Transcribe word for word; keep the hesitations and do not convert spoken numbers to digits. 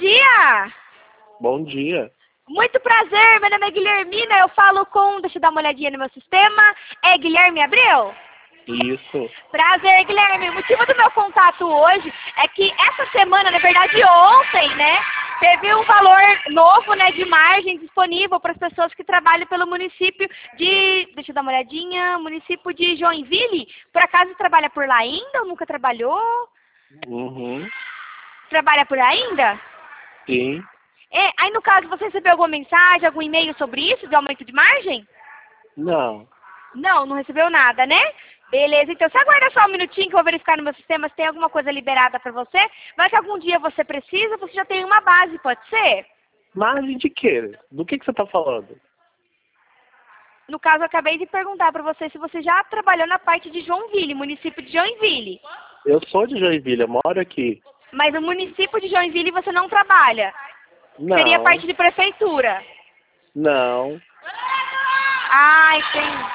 dia! Bom dia. Muito prazer, meu nome é Guilhermina, eu falo com... Deixa eu dar uma olhadinha no meu sistema. É Guilherme Abreu? Isso. Prazer, Guilherme. O motivo do meu contato hoje é que essa semana, na verdade ontem, né, teve um valor novo, né, de margem disponível para as pessoas que trabalham pelo município de... Deixa eu dar uma olhadinha. Município de Joinville. Por acaso trabalha por lá ainda ou nunca trabalhou? Uhum. Trabalha por aí ainda? Sim. É, aí no caso, você recebeu alguma mensagem, algum e-mail sobre isso, de aumento de margem? Não. Não, não recebeu nada, né? Beleza, então você aguarda só um minutinho que eu vou verificar no meu sistema se tem alguma coisa liberada para você. Vai que algum dia você precisa, você já tem uma base, pode ser? Margem de quê? Do que, que você tá falando? No caso, eu acabei de perguntar para você se você já trabalhou na parte de Joinville, município de Joinville. Eu sou de Joinville, eu moro aqui. Mas no município de Joinville você não trabalha. Seria Não. parte de prefeitura. Não. Ah, entendi.